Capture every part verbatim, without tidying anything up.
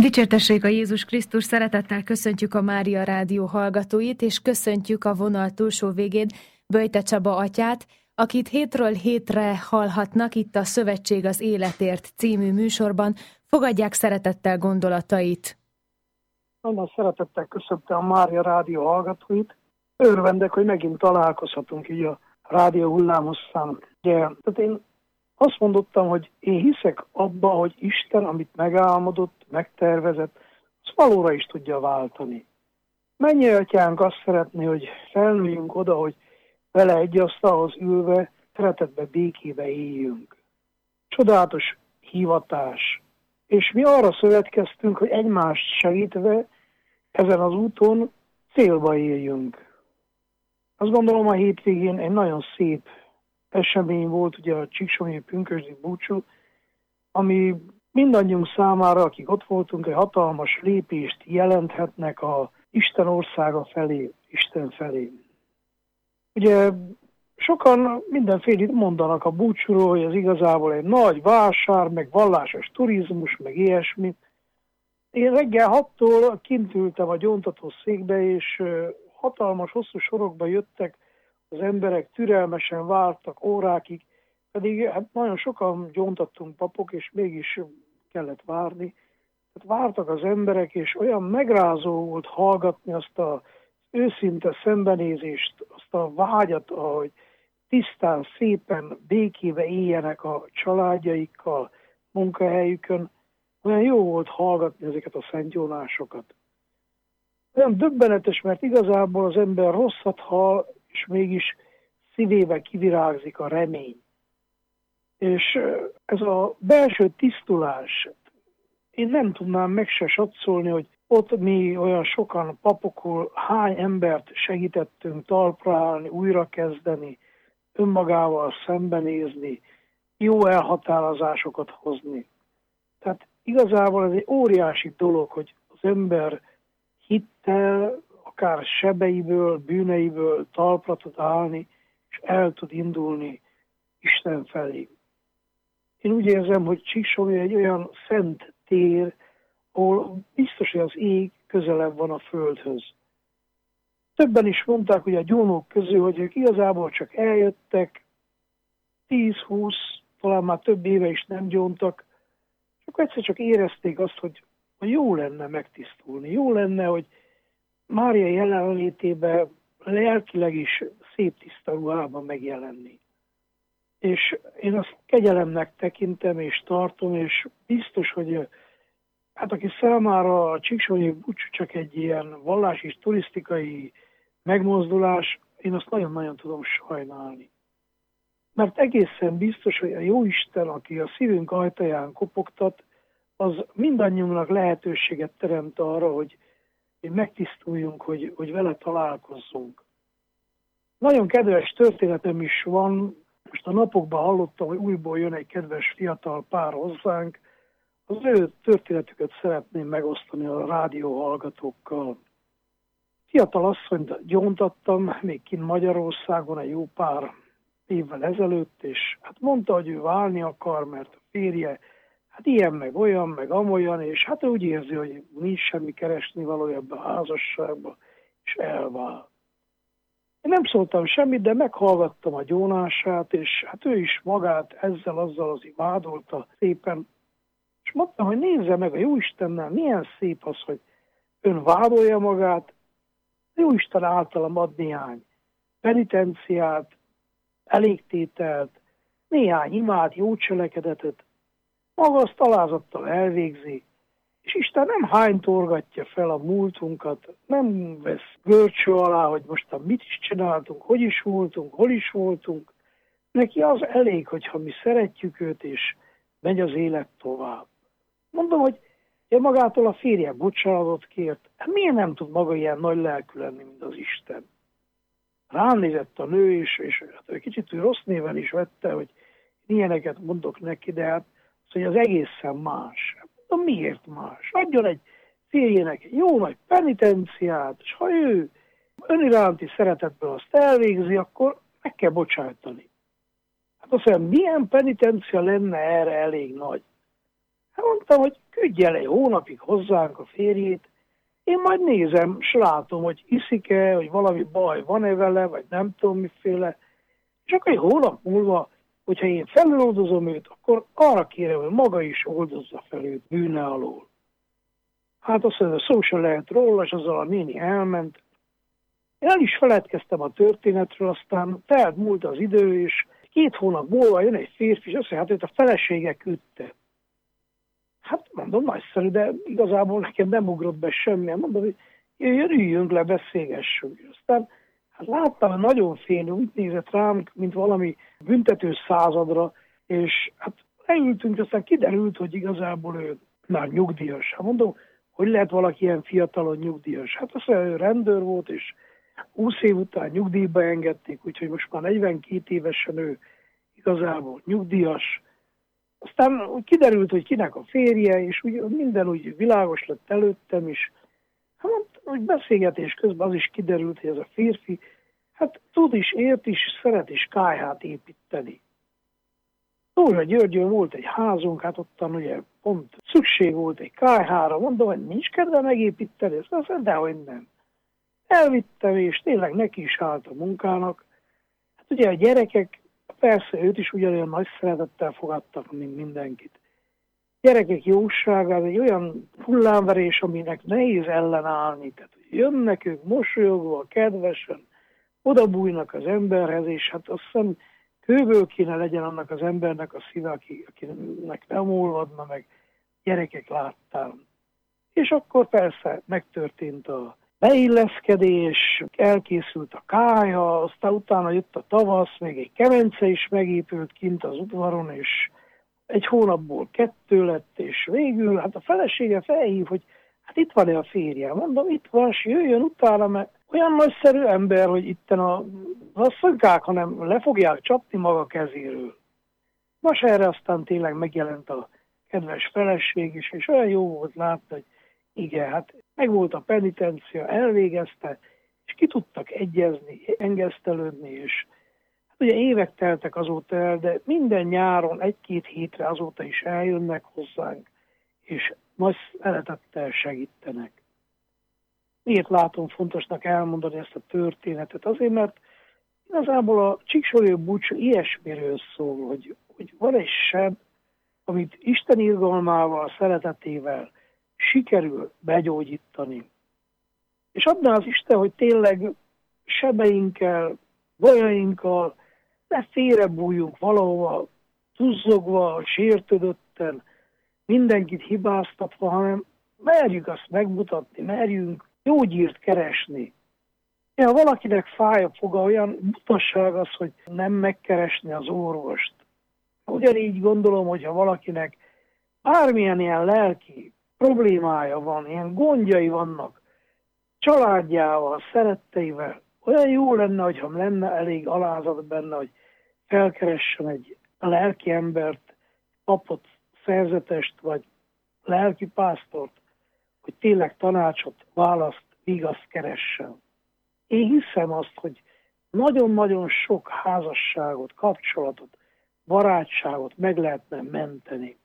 Dicsértessék a Jézus Krisztus, szeretettel köszöntjük a Mária Rádió hallgatóit, és köszöntjük a vonal túlsó végén Böjte Csaba atyát, akit hétről hétre hallhatnak itt a Szövetség az Életért című műsorban. Fogadják szeretettel gondolatait. Nagyon szeretettel köszöntöm a Mária Rádió hallgatóit. Örvendek, hogy megint találkozhatunk így a rádió hullámosszán. Ugye, tehát én azt mondottam, hogy én hiszek abba, hogy Isten, amit megálmodott, megtervezett, az valóra is tudja váltani. Mennyi atyánk azt szeretné, hogy felnőjünk oda, hogy vele egy asztalhoz ülve, szeretetbe, békébe éljünk. Csodálatos hivatás. És mi arra szövetkeztünk, hogy egymást segítve ezen az úton célba éljünk. Azt gondolom, a hétvégén egy nagyon szép esemény volt, ugye a Csíksomlyi pünkösdi búcsú, ami mindannyiunk számára, akik ott voltunk, egy hatalmas lépést jelenthetnek a Isten országa felé, Isten felé. Ugye sokan mindenfélét mondanak a búcsúról, hogy ez igazából egy nagy vásár, meg vallásos turizmus, meg ilyesmi. Én reggel hattól kint ültem a gyóntató székbe, és hatalmas, hosszú sorokba jöttek, az emberek türelmesen vártak órákig, pedig hát nagyon sokan gyóntattunk papok, és mégis kellett várni. Tehát vártak az emberek, és olyan megrázó volt hallgatni azt az őszinte szembenézést, azt a vágyat, ahogy tisztán, szépen, békébe éljenek a családjaikkal, munkahelyükön. Olyan jó volt hallgatni ezeket a szentgyónásokat. Olyan döbbenetes, mert igazából az ember rosszat hall, és mégis szívébe kivirágzik a remény. És ez a belső tisztulás, én nem tudnám meg se satszolni, hogy ott mi olyan sokan papokul hány embert segítettünk talpra állni, újrakezdeni, önmagával szembenézni, jó elhatározásokat hozni. Tehát igazából ez egy óriási dolog, hogy az ember hittel, akár sebeiből, bűneiből talpra tud állni, és el tud indulni Isten felé. Én úgy érzem, hogy Csíksomly egy olyan szent tér, ahol biztos, hogy az ég közelebb van a földhöz. Többen is mondták, hogy a gyónók közül, hogy ők igazából csak eljöttek, tíz-húsz, talán már több éve is nem gyóntak, és akkor egyszer csak érezték azt, hogy jó lenne megtisztulni, jó lenne, hogy Mária jelenlétében lelkileg is szép tiszta ruhában megjelenni. És én azt kegyelemnek tekintem és tartom, és biztos, hogy hát aki számára a Csíksomlyi búcsú csak egy ilyen vallás és turisztikai megmozdulás, én azt nagyon-nagyon tudom sajnálni. Mert egészen biztos, hogy a Jóisten, aki a szívünk ajtaján kopogtat, az mindannyiunknak lehetőséget teremt arra, hogy megtisztuljunk, hogy, hogy vele találkozzunk. Nagyon kedves történetem is van, most a napokban hallottam, hogy újból jön egy kedves fiatal pár hozzánk, az ő történetüket szeretném megosztani a rádió hallgatókkal. Fiatal asszonyt gyóntattam, még kint Magyarországon egy jó pár évvel ezelőtt, és hát mondta, hogy ő válni akar, mert a férje hát ilyen, meg olyan, meg amolyan, és hát úgy érzi, hogy nincs semmi keresni valója ebben a házasságban, és elvál. Én nem szóltam semmit, de meghallgattam a gyónását, és hát ő is magát ezzel, azzal az vádolta szépen, és mondtam, hogy nézze meg a Jóistennel, milyen szép az, hogy ön vádolja magát, a Jóisten általam ad néhány penitenciát, elégtételt, néhány imát, jó cselekedetet, maga azt alázattal elvégzi, és Isten nem hánytorgatja fel a múltunkat, nem vesz görcső alá, hogy most mit is csináltunk, hogy is voltunk, hol is voltunk. Neki az elég, hogyha mi szeretjük őt, és megy az élet tovább. Mondom, hogy én magától a férje bocsánatot kért, hát miért nem tud maga ilyen nagy lelkű lenni, mint az Isten? Rám nézett a nő, és, és hát kicsit rossz néven is vette, hogy ilyeneket mondok neki, de hát hogy az egészen más. De miért más? Adjon egy férjének egy jó nagy penitenciát, és ha ő öniránti szeretetből azt elvégzi, akkor meg kell bocsájtani. Hát azt mondja, milyen penitencia lenne erre elég nagy? Hát mondtam, hogy küldj el egy hónapig hozzánk a férjét, én majd nézem, s látom, hogy iszik-e, hogy valami baj van-e vele, vagy nem tudom miféle. És akkor egy hónap múlva, hogyha én feloldozom őt, akkor arra kérem, hogy maga is oldozza fel őt bűne alól. Hát azt mondja, szó se lehet róla, és azzal a néni elment. Én el is feledkeztem a történetről, aztán telt múlt az idő, és két hónap múlva jön egy férfi, és azt mondja, hát őt a felesége küldte. Hát mondom, nagyszerű, de igazából nekem nem ugrott be semmi. Mondom, hogy jöjjön, üljünk le, beszélgessünk. Aztán hát láttam, hogy nagyon félő, úgy nézett rám, mint valami büntető századra, és hát leültünk, aztán kiderült, hogy igazából ő már nyugdíjas. Hát mondom, hogy lehet valaki ilyen fiatalon nyugdíjas? Hát azt mondja, ő rendőr volt, és húsz év után nyugdíjba engedték, úgyhogy most már negyvenkét évesen ő igazából nyugdíjas. Aztán úgy kiderült, hogy kinek a férje, és úgy, minden úgy világos lett előttem is. Hát úgy beszélgetés közben az is kiderült, hogy ez a férfi, hát tud is, ért is, szeret is kályhát építeni. Tóra Györgyön volt egy házunk, hát ottan ugye pont szükség volt egy kályhára, mondom, hogy nincs kedve megépíteni, ezt azt mondja, dehogy nem. Elvittem, és tényleg neki is állt a munkának. Hát ugye a gyerekek, persze őt is ugyanolyan nagy szeretettel fogadtak, mint mindenkit. Gyerekek jósága, egy olyan hullámverés, aminek nehéz ellenállni. Tehát jönnek ők mosolyogva, kedvesen, odabújnak az emberhez, és hát azt hiszem kőből kéne legyen annak az embernek a szíve, aki, akinek nem olvadna, meg gyerekek láttál. És akkor persze megtörtént a beilleszkedés, elkészült a kályha, aztán utána jött a tavasz, még egy kemence is megépült kint az udvaron, és egy hónapból kettő lett, és végül hát a felesége felhív, hogy hát itt van-e a férje? Mondom, itt van, és jöjjön utána, mert olyan nagyszerű ember, hogy itten a asszonykák, hanem le fogják csapni maga kezéről. Most erre aztán tényleg megjelent a kedves feleség is, és olyan jó volt látni, hogy igen, hát megvolt a penitencia, elvégezte, és ki tudtak egyezni, engesztelődni, és hát ugye évek teltek azóta el, de minden nyáron egy-két hétre azóta is eljönnek hozzánk, és nagy szeretettel segítenek. Miért látom fontosnak elmondani ezt a történetet? Azért, mert igazából a Csíksorő búcsú ilyesmiről szól, hogy, hogy van egy seb, amit Isten irgalmával, szeretetével sikerül begyógyítani. És adná az Isten, hogy tényleg sebeinkkel, bajainkkal ne félrebújjunk valahova, tuzzogva, sértődötten, mindenkit hibáztatva, hanem merjük azt megmutatni, merjünk gyógyírt keresni. Ha valakinek fáj a foga, olyan butasság az, hogy nem megkeresni az orvost. Ugyanígy gondolom, hogyha valakinek bármilyen ilyen lelki problémája van, ilyen gondjai vannak, családjával, szeretteivel, olyan jó lenne, hogyha lenne elég alázat benne, hogy felkeressen egy lelki embert, papot, szerzetest, vagy lelki pásztort, hogy tényleg tanácsot, választ, vigaszt keressen. Én hiszem azt, hogy nagyon-nagyon sok házasságot, kapcsolatot, barátságot meg lehetne menteni.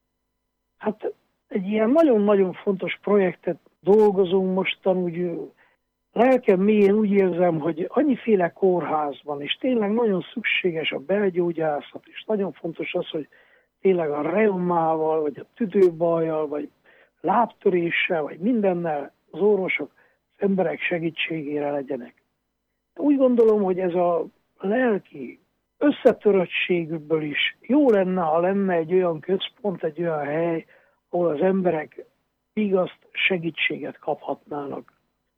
Hát egy ilyen nagyon-nagyon fontos projektet dolgozunk mostan, úgy lelkem mélyén úgy érzem, hogy annyiféle kórház van, és tényleg nagyon szükséges a belgyógyászat, és nagyon fontos az, hogy tényleg a reumával, vagy a tüdőbajjal, vagy lábtöréssel, vagy mindennel az orvosok az emberek segítségére legyenek. Úgy gondolom, hogy ez a lelki összetöröttségükből is jó lenne, ha lenne egy olyan központ, egy olyan hely, ahol az emberek vigaszt, segítséget kaphatnának.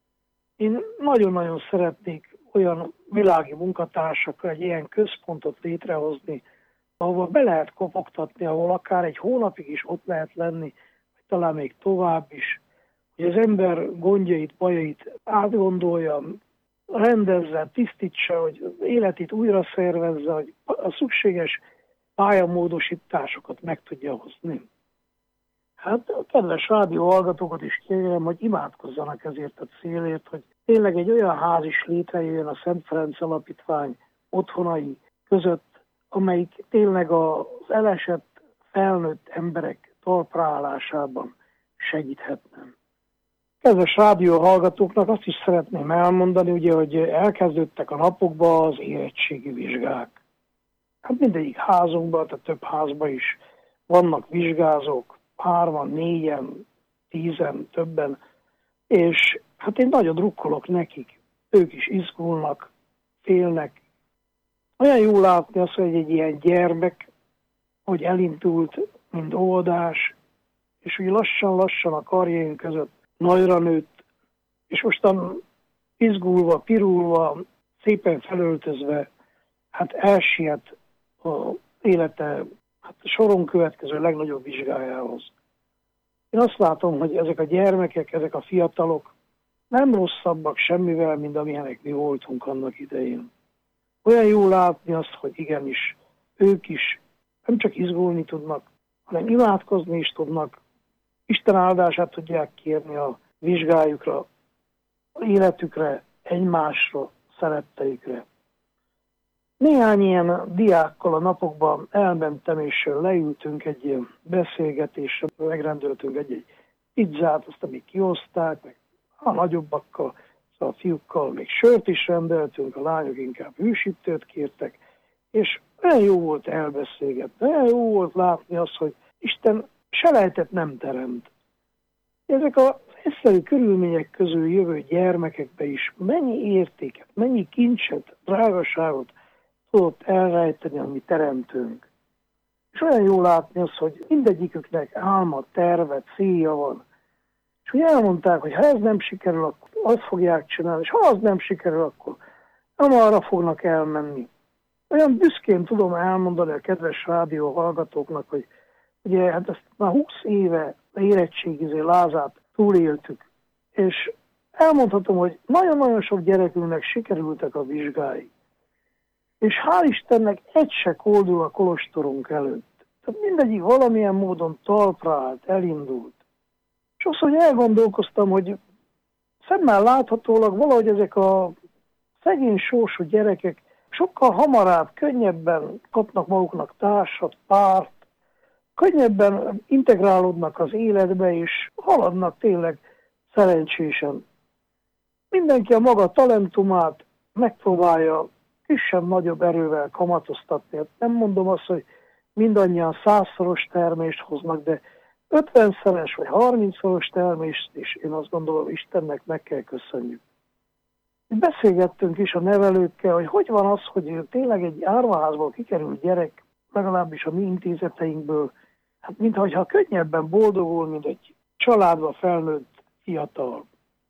Én nagyon-nagyon szeretnék olyan világi munkatársakkal egy ilyen központot létrehozni, ahol be lehet kopogtatni, ahol akár egy hónapig is ott lehet lenni, vagy talán még tovább is, hogy az ember gondjait, bajait átgondolja, rendezze, tisztítsa, hogy életét újra szervezze, hogy a szükséges pályamódosításokat meg tudja hozni. Hát a kedves rádióhallgatókat is kérem, hogy imádkozzanak ezért a célért, hogy tényleg egy olyan ház is létrejöjjön a Szent Ferenc Alapítvány otthonai között, amelyik tényleg az elesett, felnőtt emberek talpraállásában segíthetne. Kedves rádióhallgatóknak azt is szeretném elmondani, ugye, hogy elkezdődtek a napokban az érettségi vizsgák. Hát mindegyik házunkban, tehát több házban is vannak vizsgázók, hárman, négyen, tízen, többen, és hát én nagyon drukkolok nekik. Ők is izgulnak, félnek. Olyan jó látni azt, hogy egy ilyen gyermek, hogy elindult, mint óvodás, és hogy lassan-lassan a karjaink között nagyra nőtt, és mostan izgulva, pirulva, szépen felöltözve, hát elsiet az élete hát a soron következő legnagyobb vizsgájához. Én azt látom, hogy ezek a gyermekek, ezek a fiatalok nem rosszabbak semmivel, mint amilyenek mi voltunk annak idején. Olyan jó látni azt, hogy igenis, ők is nem csak izgulni tudnak, hanem imádkozni is tudnak, Isten áldását tudják kérni a vizsgájukra, a életükre, egymásra, szeretteikre. Néhány ilyen diákkal a napokban elmentem, és leültünk egy beszélgetésre, megrendeltünk egy-egy pizzát, azt amíg kioszták, meg a nagyobbakkal, szóval a fiúkkal még sört is rendeltünk, a lányok inkább hűsítőt kértek, és olyan jó volt elbeszélgetni, olyan jó volt látni azt, hogy Isten selejtet nem teremt. Ezek az egyszerű körülmények közül jövő gyermekekbe is mennyi értéket, mennyi kincset, drágaságot tudott elrejteni a mi teremtőnk. És olyan jó látni azt, hogy mindegyiküknek álma, terve, célja van. És hogy elmondták, hogy ha ez nem sikerül, akkor azt fogják csinálni, és ha az nem sikerül, akkor nem arra fognak elmenni. Olyan büszkén tudom elmondani a kedves rádió hallgatóknak, hogy ugye hát ezt már húsz éve érettségiző lázát túléltük, és elmondhatom, hogy nagyon-nagyon sok gyerekünknek sikerültek a vizsgái. És hál' Istennek egy se koldul a kolostorunk előtt. Tehát mindegyik valamilyen módon talpra állt, elindult. És azt, hogy elgondolkoztam, hogy szemmel láthatólag valahogy ezek a szegény sorsú gyerekek sokkal hamarabb, könnyebben kapnak maguknak társat, párt, könnyebben integrálódnak az életbe, és haladnak tényleg szerencsésen. Mindenki a maga talentumát megpróbálja kisebb-nagyobb erővel kamatoztatni. Nem mondom azt, hogy mindannyian százszoros termést hoznak, de ötvenszeres vagy harmincszoros termést is én azt gondolom Istennek meg kell köszönjük. Beszélgettünk is a nevelőkkel, hogy hogy van az, hogy tényleg egy árvaházból kikerült gyerek, legalábbis a mi intézeteinkből, hát mintha könnyebben boldogul, mint egy családba felnőtt fiatal.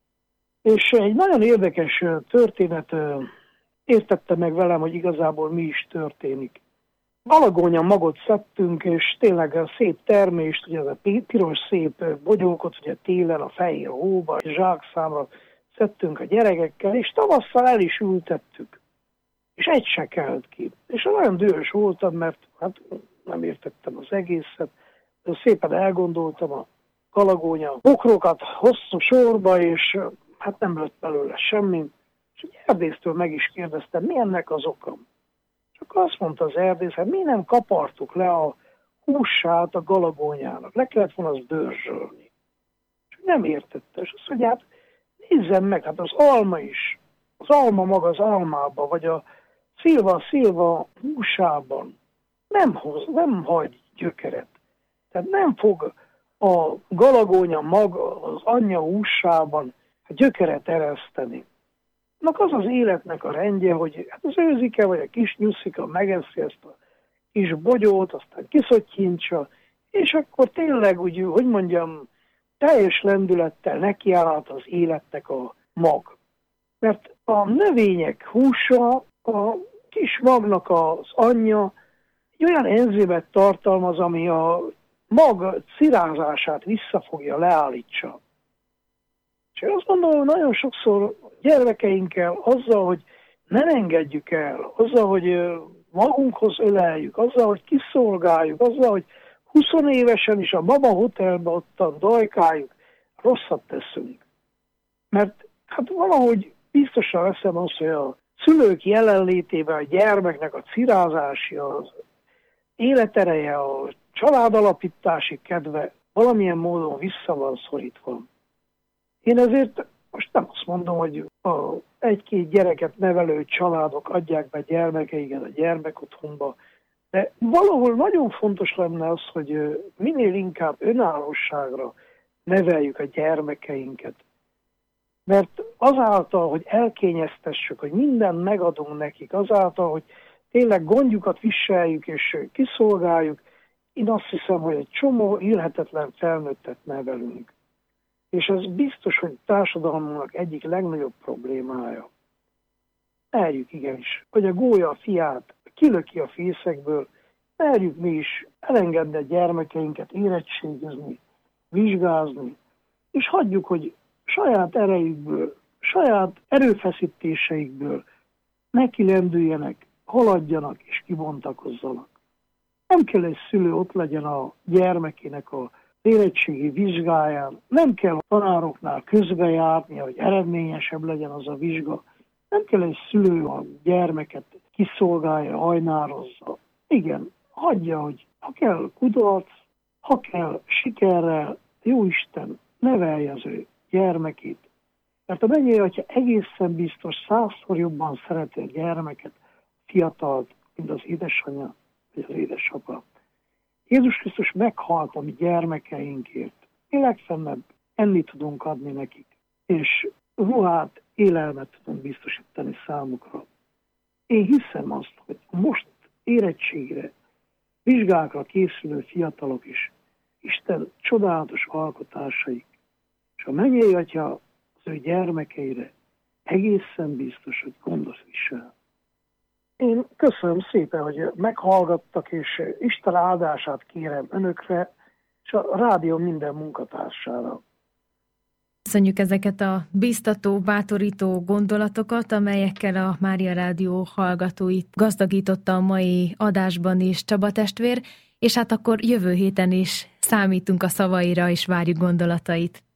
És egy nagyon érdekes történet értette meg velem, hogy igazából mi is történik. Alagonya magot szedtünk, és tényleg a szép termést, ugye ez a piros szép bogyókot, ugye télen a fehér hóba, és zsákszámra szedtünk a gyerekekkel, és tavasszal el is ültettük. És egy se kelt ki. És nagyon dühös voltam, mert hát nem értettem az egészet. Szépen elgondoltam a kalagónya bokrokat hosszú sorba, és hát nem lett belőle semmi. És egy erdésztől meg is kérdeztem, mi ennek az oka? És akkor azt mondta az erdész, hát mi nem kapartuk le a húsát a galagónyának, le kellett volna azt dörzsölni. És nem értette, és azt mondja, hát nézzem meg, hát az alma is, az alma maga az almában, vagy a szilva a szilva húsában nem hoz, nem hagy gyökeret. Tehát nem fog a galagónya maga az anyja húsában a gyökeret ereszteni. Annak az az életnek a rendje, hogy hát az őzike vagy a kis nyuszika megeszi ezt a kis bogyót, aztán kiszottyintsa, és akkor tényleg úgy, hogy mondjam, teljes lendülettel nekiállhat az életnek a mag. Mert a növények húsa, a kis magnak az anyja egy olyan enzimet tartalmaz, ami a mag cirázását visszafogja, leállítsa. És én azt gondolom, hogy nagyon sokszor gyermekeinkkel azzal, hogy nem engedjük el, azzal, hogy magunkhoz öleljük, azzal, hogy kiszolgáljuk, azzal, hogy húsz évesen is a Mama Hotelben ottan dajkáljuk, rosszat teszünk. Mert hát valahogy biztosan veszem azt, hogy a szülők jelenlétében a gyermeknek a cirázási, az életereje, a családalapítási kedve valamilyen módon vissza van szorítva. Én ezért most nem azt mondom, hogy a egy-két gyereket nevelő családok adják be gyermekeiket a gyermekotthonba, de valahol nagyon fontos lenne az, hogy minél inkább önállóságra neveljük a gyermekeinket. Mert azáltal, hogy elkényeztessük, hogy mindent megadunk nekik, azáltal, hogy tényleg gondjukat viseljük és kiszolgáljuk, én azt hiszem, hogy egy csomó élhetetlen felnőttet nevelünk. És ez biztos, hogy társadalmunknak egyik legnagyobb problémája. Merjük igenis, hogy a gólya a fiát kilöki a fészekből, merjük mi is elengedni a gyermekeinket érettségizni, vizsgázni, és hagyjuk, hogy saját erejükből, saját erőfeszítéseikből neki lendüljenek, haladjanak és kibontakozzanak. Nem kell egy szülő ott legyen a gyermekének a érettségi vizsgáján, nem kell a tanároknál közbejárnia, hogy eredményesebb legyen az a vizsga, nem kell egy szülő a gyermeket kiszolgálja, ajnározza. Igen, hagyja, hogy ha kell kudarc, ha kell sikerrel, Jóisten nevelje az ő gyermekét. Mert a mennyei atya egészen biztos százszor jobban szereti a gyermeket, fiatalt, mint az édesanyja vagy az édesapa. Jézus Krisztus meghalt a mi gyermekeinkért. Mi legfennebb enni tudunk adni nekik, és ruhát, élelmet tudunk biztosítani számukra. Én hiszem azt, hogy most érettségre, vizsgákra készülő fiatalok is Isten csodálatos alkotásaik, és a mennyei atya az ő gyermekeire egészen biztos, hogy gondot visel. Én köszönöm szépen, hogy meghallgattak, és Isten áldását kérem önökre, és a rádió minden munkatársára. Köszönjük ezeket a biztató, bátorító gondolatokat, amelyekkel a Mária Rádió hallgatóit gazdagította a mai adásban is Csaba testvér, és hát akkor jövő héten is számítunk a szavaira, és várjuk gondolatait.